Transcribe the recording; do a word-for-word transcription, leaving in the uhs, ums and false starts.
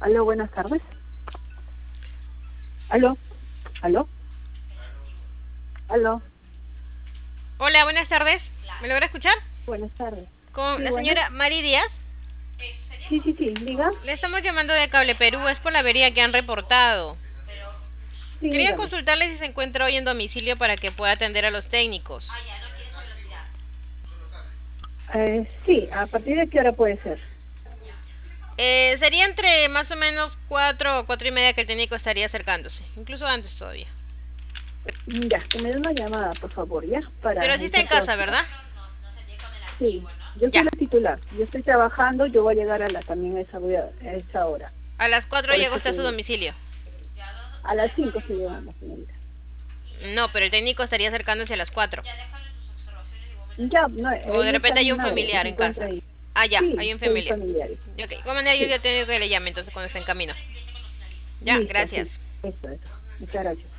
Aló, buenas tardes. Aló, aló, aló, Hola, buenas tardes. ¿Me logra escuchar? buenas tardes. Con Sí, la buenas. señora Mari Díaz. Sí, sí, sí, diga. Le estamos llamando de Cable Perú, es por la avería que han reportado. Sí, Quería dígame. consultarle si se encuentra hoy en domicilio para que pueda atender a los técnicos. Eh, sí, ¿a partir de qué hora puede ser? Eh, sería entre más o menos cuatro o cuatro y media que el técnico estaría acercándose, incluso antes todavía. Ya, que me dé una llamada, por favor, ¿ya? Para, Pero sí en está en caso, casa, ¿verdad? sí, yo soy Ya. la titular. Yo estoy trabajando, yo voy a llegar a la también a esa, voy a, a esa hora. A las cuatro Por llegó eso usted a te su digo. domicilio. A las cinco estoy llegando, señorita. No, pero el técnico estaría acercándose a las cuatro. Ya, no, O de él está repente en hay mi un madre, que familiar se en encuentra casa. ahí. Ah, ya, Sí, hay un soy familiar. familiar. Ok, de igual manera yo Sí, ya tengo que le llame entonces cuando esté en camino. Ya, listo, sí. gracias. Eso, eso. Muchas gracias.